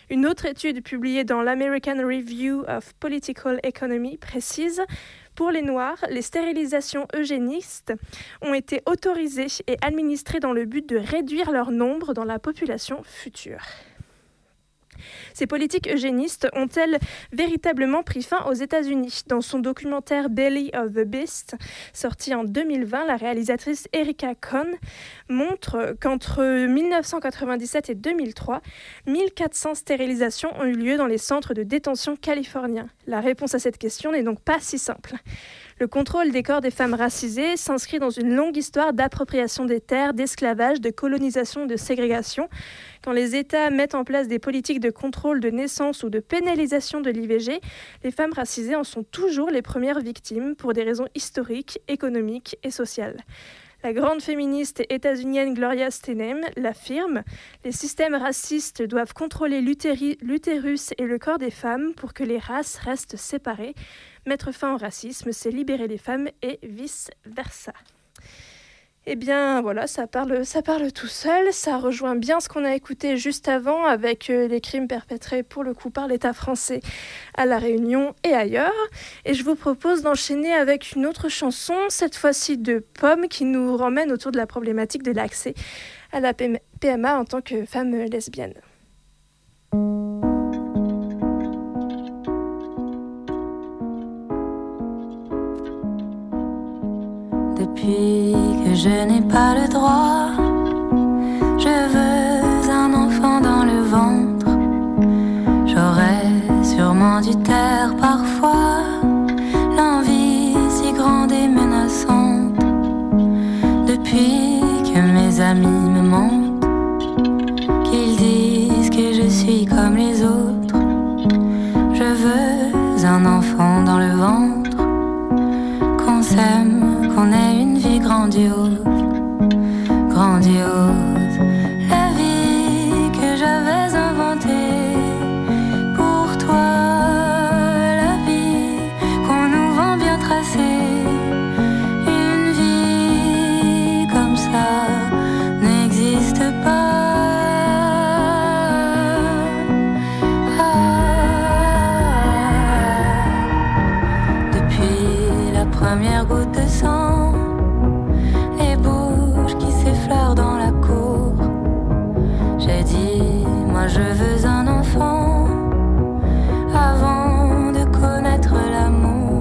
Une autre étude publiée dans l'American Review of Political Economy précise: pour les Noirs, les stérilisations eugénistes ont été autorisées et administrées dans le but de réduire leur nombre dans la population future. Ces politiques eugénistes ont-elles véritablement pris fin aux États-Unis ? Dans son documentaire Belly of the Beast, sorti en 2020, la réalisatrice Erica Cohn montre qu'entre 1997 et 2003, 1400 stérilisations ont eu lieu dans les centres de détention californiens. La réponse à cette question n'est donc pas si simple. Le contrôle des corps des femmes racisées s'inscrit dans une longue histoire d'appropriation des terres, d'esclavage, de colonisation et de ségrégation. Quand les États mettent en place des politiques de contrôle de naissance ou de pénalisation de l'IVG, les femmes racisées en sont toujours les premières victimes pour des raisons historiques, économiques et sociales. La grande féministe états-unienne Gloria Steinem l'affirme: les systèmes racistes doivent contrôler l'utérus et le corps des femmes pour que les races restent séparées. Mettre fin au racisme, c'est libérer les femmes et vice-versa. Eh bien voilà, ça parle tout seul, ça rejoint bien ce qu'on a écouté juste avant avec les crimes perpétrés pour le coup par l'État français à La Réunion et ailleurs. Et je vous propose d'enchaîner avec une autre chanson, cette fois-ci de Pomme, qui nous ramène autour de la problématique de l'accès à la PMA en tant que femme lesbienne. Depuis que je n'ai pas le droit, je veux un enfant dans le ventre. J'aurais sûrement dû taire parfois l'envie si grande et menaçante. Depuis que mes amis me mentent, qu'ils disent que je suis comme les autres, je veux un enfant dans le ventre, qu'on s'aime, qu'on ait une vie grandiose, grandiose. La vie que j'avais inventée pour toi, la vie qu'on nous vend bien tracée. Une vie comme ça n'existe pas. Depuis la première goutte de sang, les bouches qui s'effleurent dans la cour, j'ai dit, moi je veux un enfant avant de connaître l'amour,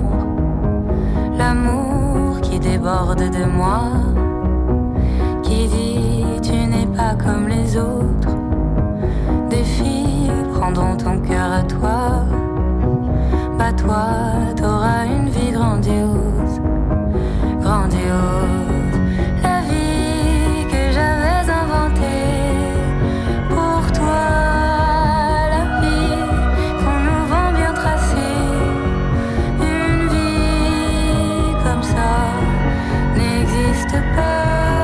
l'amour qui déborde de moi, qui dit tu n'es pas comme les autres. Des filles prendront ton cœur à toi, bah toi t'auras une vie grandiose, grandiose. La vie que j'avais inventée pour toi, la vie qu'on nous vend bien tracée. Une vie comme ça n'existe pas.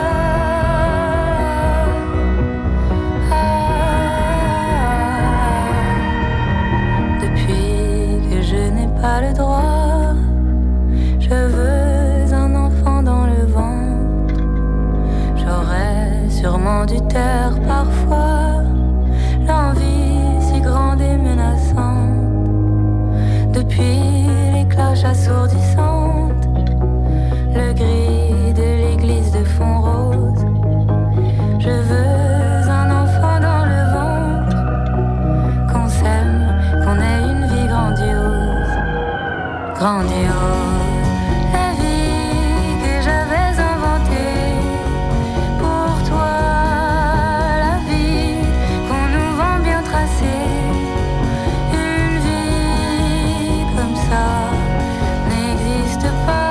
Depuis que je n'ai pas le droit, je veux un enfant dans le ventre. J'aurais sûrement dû taire parfois l'envie si grande et menaçante. Depuis les cloches assourdissantes, le gris de l'église de fond rose, je veux un enfant dans le ventre, qu'on s'aime, qu'on ait une vie grandiose, grandiose. La vie que j'avais inventée pour toi, la vie qu'on nous vend bien tracée. Une vie comme ça n'existe pas.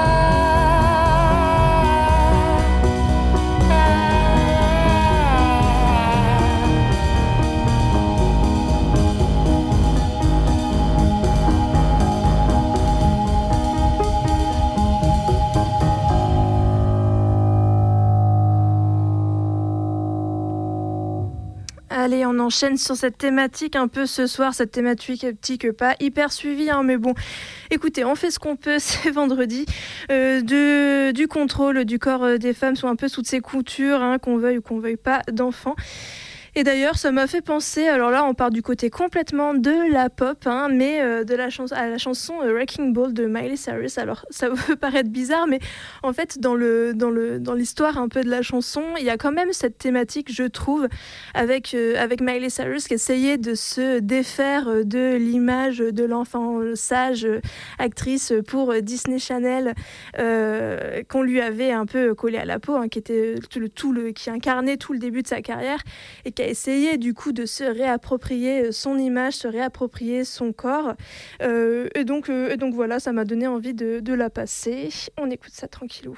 Allez, on enchaîne sur cette thématique un peu ce soir, cette thématique pas hyper suivie, hein, mais bon, écoutez, on fait ce qu'on peut, c'est vendredi, du contrôle du corps des femmes sont un peu sous ses coutures, hein, qu'on veuille ou qu'on veuille pas d'enfants. Et d'ailleurs, ça m'a fait penser, alors là on part du côté complètement de la pop, mais à la chanson Wrecking Ball de Miley Cyrus. Alors ça peut paraître bizarre, mais en fait dans l'histoire un peu de la chanson, il y a quand même cette thématique, je trouve, avec Miley Cyrus qui essayait de se défaire de l'image de l'enfant sage actrice pour Disney Channel qu'on lui avait un peu collé à la peau, qui était qui incarnait tout le début de sa carrière et qui a essayé du coup de se réapproprier son image, se réapproprier son corps. Et donc voilà, ça m'a donné envie de la passer. On écoute ça tranquillou.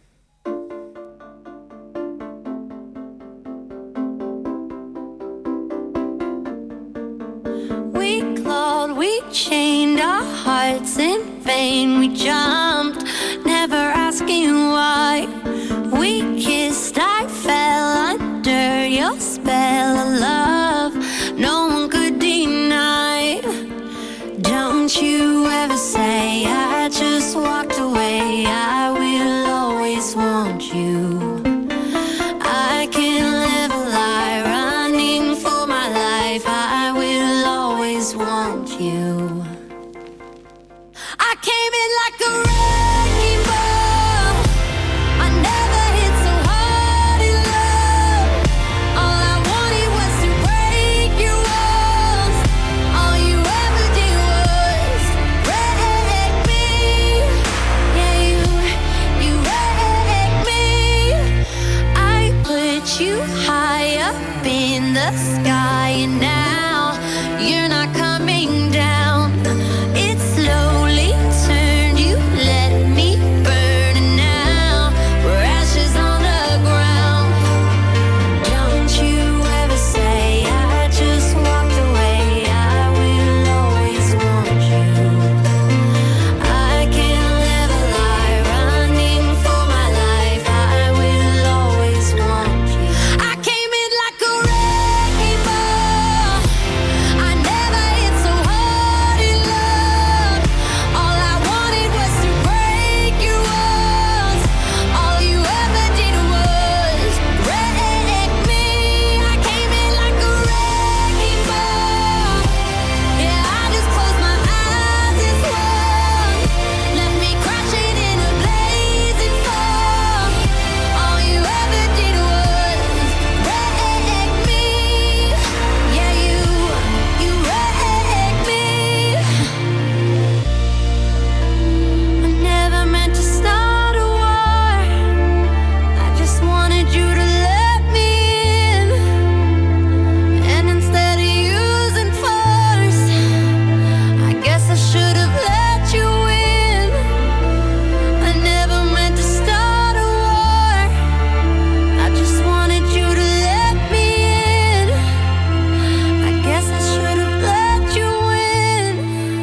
We clawed, we chained our hearts in vain. We jumped, never asking why. We kissed, I fell under your spell of love. No one could deny. Don't you ever say I just walked away. I will always want you. I can't live a lie, running for my life. I will always want you. I came in like a wrecking ball. I never hit so hard in love. All I wanted was to break your walls. All you ever did was wreck me. Yeah, you wrecked me. I put you high up in the sky, and now you're not coming down. It slowly turned, you let me burn, and now we're ashes on the ground. Don't you ever say I just walked away. I will always want you. I can't live a lie, running for my life. I will always want you. I came in like a wrecking ball. I never hit so hard in love. All I wanted was to break your walls. All you ever did was wreck me. I came in like a wrecking ball. Yeah, I just closed my eyes and swung. Left me crashing in a blazing fall. All you ever did was wreck me. Yeah, you wrecked me. I never meant to start a war. I just wanted you to let me in. And instead of using force, I guess I should have let you in. I never meant to start a war. I just wanted you to let me in. I guess I should have let you in.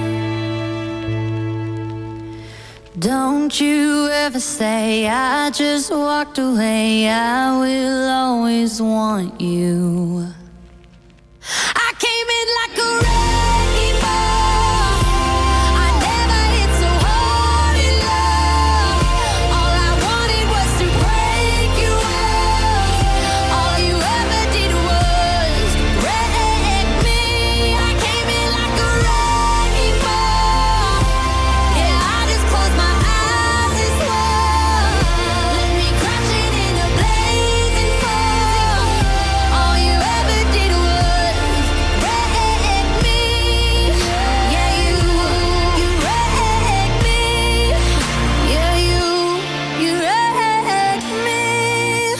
Don't you ever say I just walked away. I will always want you. I came in like a wrecking ball. I never hit so hard in love. All I wanted was to break your walls. All you ever did was wreck me. I came in like a wrecking ball. Yeah, I just closed my eyes and swung. Let me crashing in a blazing fall. All you ever did was wreck me. Yeah, you wrecked me. Yeah, you wrecked me.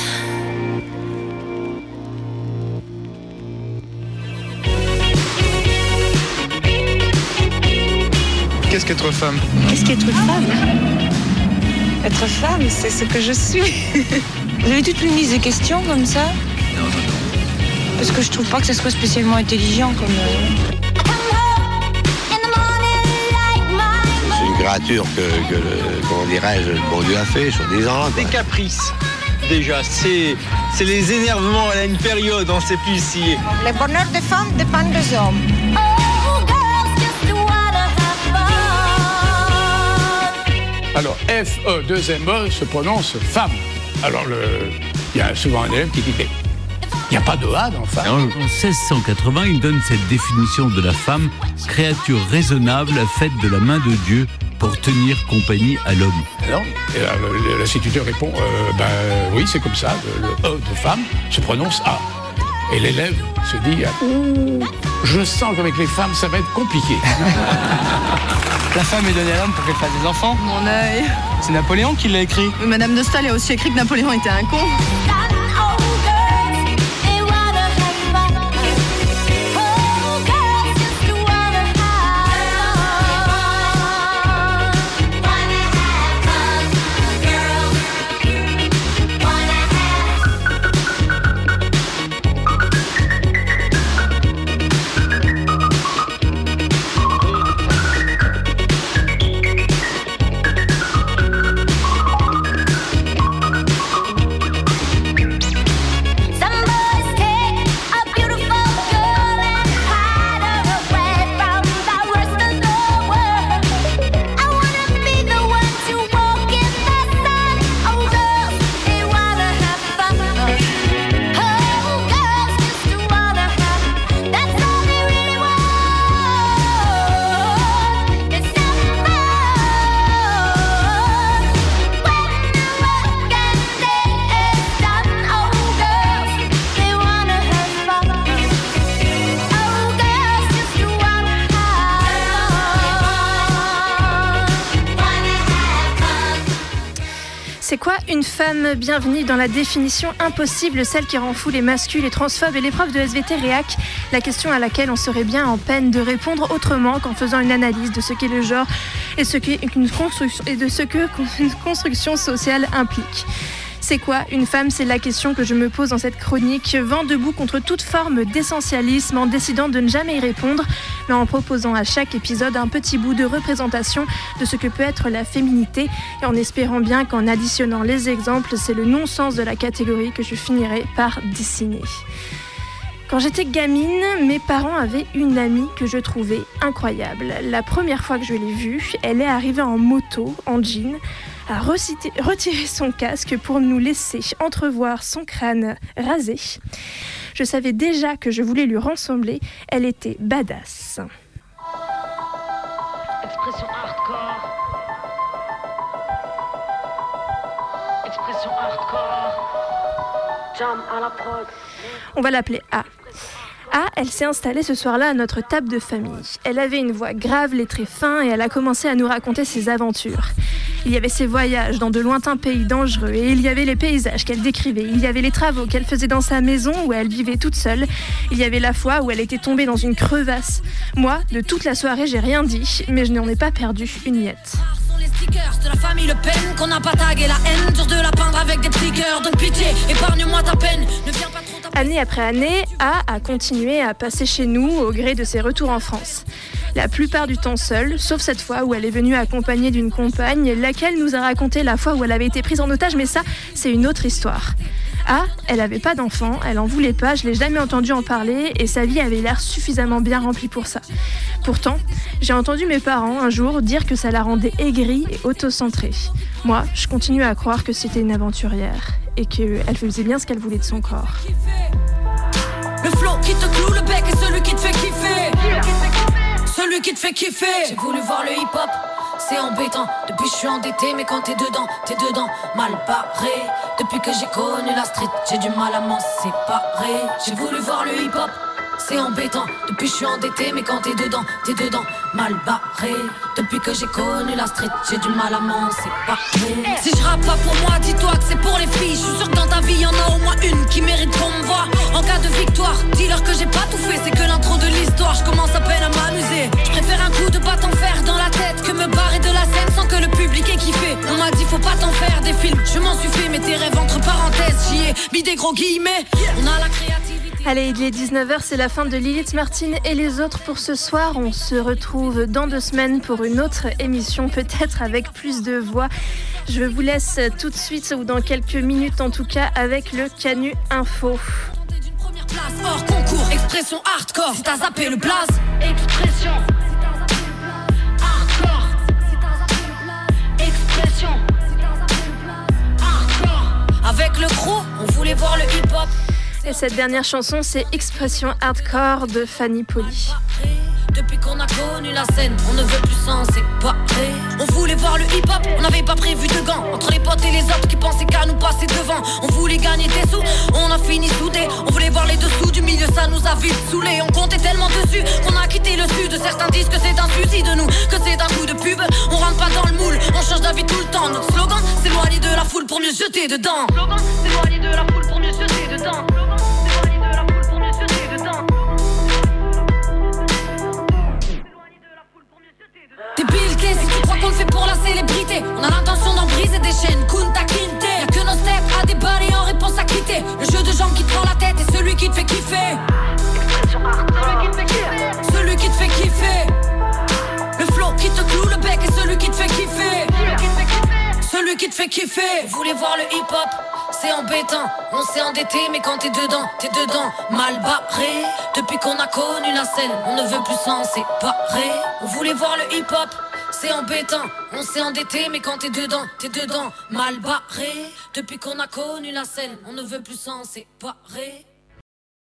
Qu'est-ce qu'être femme? Qu'est-ce qu'être femme? Être femme, c'est ce que je suis. Vous avez toute une liste de questions comme ça? Non. Parce que je trouve pas que ça soit spécialement intelligent comme... C'est une créature que comment dirais-je, le bon Dieu a fait sur des ans. Des caprices. Déjà, c'est les énervements à une période, on ne sait plus si... Le bonheur des femmes dépend des hommes. Alors, F-E, deuxième E, se prononce femme. Alors, il y a souvent un élève qui dit Il n'y a pas de A dans femme. En 1680, il donne cette définition de la femme, créature raisonnable faite de la main de Dieu pour tenir compagnie à l'homme. Non. Et l'instituteur répond, oui, c'est comme ça, le E de femme se prononce A. Et l'élève se dit, je sens qu'avec les femmes, ça va être compliqué. La femme est donnée à l'homme pour qu'elle fasse des enfants. Mon œil. C'est Napoléon qui l'a écrit. Madame de Staël a aussi écrit que Napoléon était un con. C'est quoi une femme? Bienvenue dans la définition impossible, celle qui rend fou les masculins, les transphobes et les profs de SVT Réac. La question à laquelle on serait bien en peine de répondre autrement qu'en faisant une analyse de ce qu'est le genre et ce qu'est une construction, et de ce que une construction sociale implique. C'est quoi une femme? C'est la question que je me pose dans cette chronique. Vent debout contre toute forme d'essentialisme, en décidant de ne jamais y répondre, mais en proposant à chaque épisode un petit bout de représentation de ce que peut être la féminité, et en espérant bien qu'en additionnant les exemples, c'est le non-sens de la catégorie que je finirai par dessiner. Quand j'étais gamine, mes parents avaient une amie que je trouvais incroyable. La première fois que je l'ai vue, elle est arrivée en moto, en jean, a retiré son casque pour nous laisser entrevoir son crâne rasé. Je savais déjà que je voulais lui ressembler, elle était badass. Expression hardcore. Expression hardcore. Jam à la prod. On va l'appeler A. A, elle s'est installée ce soir-là à notre table de famille. Elle avait une voix grave, les traits fins, et elle a commencé à nous raconter ses aventures. Il y avait ses voyages dans de lointains pays dangereux, et il y avait les paysages qu'elle décrivait. Il y avait les travaux qu'elle faisait dans sa maison où elle vivait toute seule. Il y avait la fois où elle était tombée dans une crevasse. Moi, de toute la soirée, j'ai rien dit, mais je n'en ai pas perdu une miette. Les stickers de la famille Le Pen, qu'on n'a pas tagué la haine, dur de la peindre avec des stickers. Donc pitié, épargne-moi ta peine, ne viens pas trop. Année après année, A continué à passer chez nous au gré de ses retours en France. La plupart du temps seule, sauf cette fois où elle est venue accompagnée d'une compagne, laquelle nous a raconté la fois où elle avait été prise en otage, mais ça, c'est une autre histoire. A, elle avait pas d'enfant, elle en voulait pas, je l'ai jamais entendu en parler, et sa vie avait l'air suffisamment bien remplie pour ça. Pourtant, j'ai entendu mes parents un jour dire que ça la rendait aigrie et autocentrée. Moi, je continue à croire que c'était une aventurière, et qu'elle faisait bien ce qu'elle voulait de son corps. Le flow qui te cloue le bec est celui qui te fait kiffer. Celui qui te fait kiffer. J'ai voulu voir le hip-hop, c'est embêtant. Depuis je suis endetté, mais quand t'es dedans, mal barré. Depuis que j'ai connu la street, j'ai du mal à m'en séparer. J'ai voulu voir le hip-hop, c'est embêtant. Depuis je suis endetté, mais quand t'es dedans, mal barré. Depuis que j'ai connu la street, j'ai du mal à m'en séparer. Si je rappe pas pour moi, dis-toi que c'est pour les filles. Je suis sûr que dans ta vie y'en a au moins une qui mérite qu'on me voie. En cas de victoire, dis-leur que j'ai pas tout fait, c'est que l'intro de l'histoire, je commence à peine à m'amuser. Je préfère un coup de bâton fer dans la tête que me barrer de la scène sans que le public ait kiffé. On m'a dit faut pas t'en faire des films, je m'en suis fait, mais tes rêves entre parenthèses, j'y ai mis des gros guillemets. On a la créativité. Allez, il est 19h, c'est la fin de Lilith Martin et les autres pour ce soir. On se retrouve dans 2 semaines pour une autre émission, peut-être avec plus de voix. Je vous laisse tout de suite, ou dans quelques minutes en tout cas, avec le Canu Info. Place hors concours, expression hardcore. Si t'as zappé le blaze, expression hardcore. Expression hardcore. Avec le gros, on voulait voir le hip-hop. Et cette dernière chanson, c'est Expression Hardcore de Fanny Poli. Depuis qu'on a connu la scène, on ne veut plus s'en séparer. On voulait voir le hip-hop, on n'avait pas prévu de gants. Entre les potes et les autres qui pensaient qu'à nous passer devant. On voulait gagner des sous, on a fini soudés. On voulait voir les dessous du milieu, ça nous a vite saoulés. On comptait tellement dessus qu'on a quitté le sud. Certains disent que c'est un suicide de nous, que c'est un coup de pub. On rentre pas dans le moule, on change d'avis tout le temps. Notre slogan, s'éloigner de la foule pour mieux se jeter dedans. Slogan, s'éloigner de la foule pour mieux se jeter dedans. T'es bilqué si tu crois qu'on le fait pour la célébrité. On a l'intention d'en briser des chaînes, Kunta Kinte. Y'a que nos steps à déballer en réponse à quitter. Le jeu de gens qui te prend la tête et celui qui te fait kiffer. Celui qui te fait kiffer. Le flow qui te cloue le bec et celui qui te fait kiffer. Celui qui te fait kiffer. Vous voulez voir le hip-hop? C'est embêtant, on s'est endetté mais quand t'es dedans, mal barré. Depuis qu'on a connu la scène, on ne veut plus s'en séparer. On voulait voir le hip-hop, c'est embêtant, on s'est endetté mais quand t'es dedans, mal barré. Depuis qu'on a connu la scène, on ne veut plus s'en séparer.